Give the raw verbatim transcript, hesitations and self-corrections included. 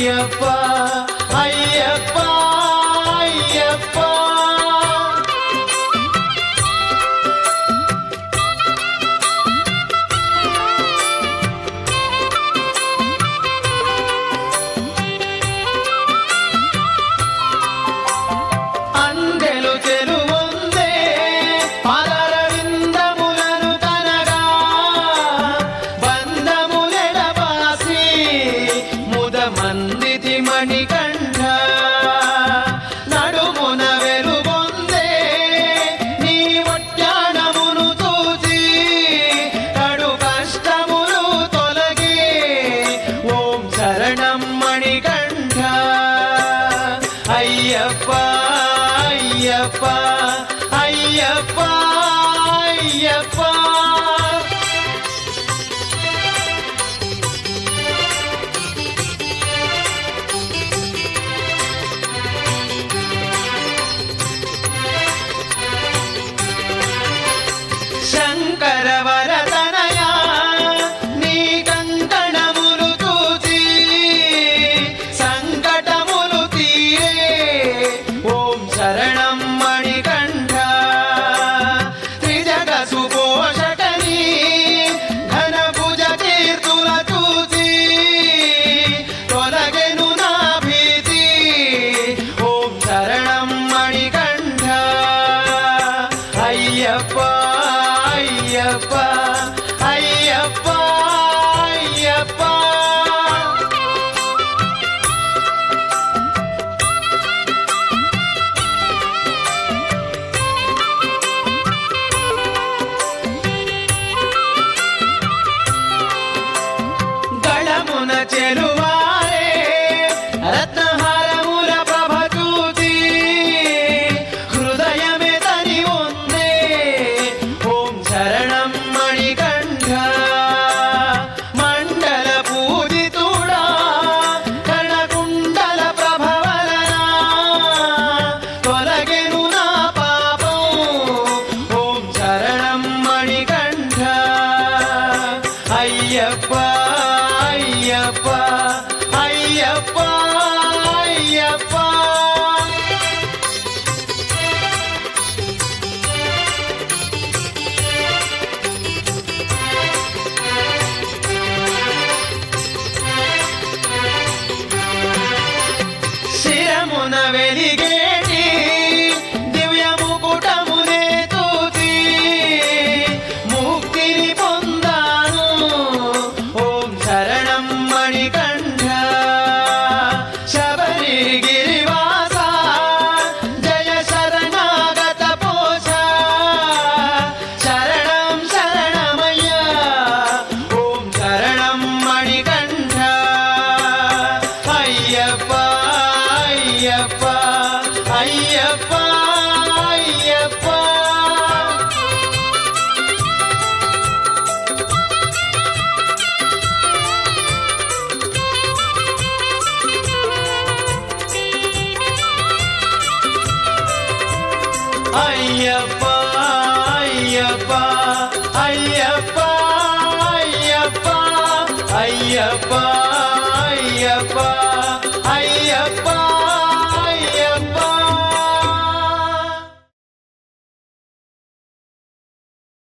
అయ్యప్ప అయ్యప్ప అయ్యప్ప అందెలు చెలువొందే పాదరవిందములను కనగా బంధములెడబాసి ముదమందితి మణికంఠ నడుమున వెలుగొందే నీ వడ్డాణమును చూచి కడు కష్టములు తొలగి ఓం శరణం మణికంఠ అయ్యప్ప అయ్యప్ప అయ్యప్ప అయ్యప్ప శంకర వరదనయా నీ కంకణములు చూచి సంకటములు తీరే ఓం శరణం మణికంఠ త్రిజగ సుపోషకని ఘన భుజ కీర్తుల చూచి తొలగెను నా భీతి ఓం శరణం మణికంఠ అయ్యప్ప అయ్యప్ప అయ్యప్ప అయ్యప్ప గళమున చెలువారే రత్నహారముల ప్రభ చూచి హృదయమే తని ఉందే ఓం శరణం మణికంఠ మండల పూజితుడా కర్ణకుండల ప్రభవలన తొలగెను నా పాపం ఓం శరణం మణికంఠ అయ్యప్ప అయ్యప్ప అయ్యప్ప అయ్యప్ప శిరమున వెలిగేటి దివ్య ముకుటమునే చూచి ముక్తిని పొందాను ఓం శరణం మణికంఠ శబరిగిరివాస జయ శరణాగత పోష శరణం శరణమయ్య ఓం శరణం మణికంఠ అయ్యప్ప అయ్యప్ప అయ్యప్ప అయ్యప్ప అయ్యప్ప అయ్యప్ప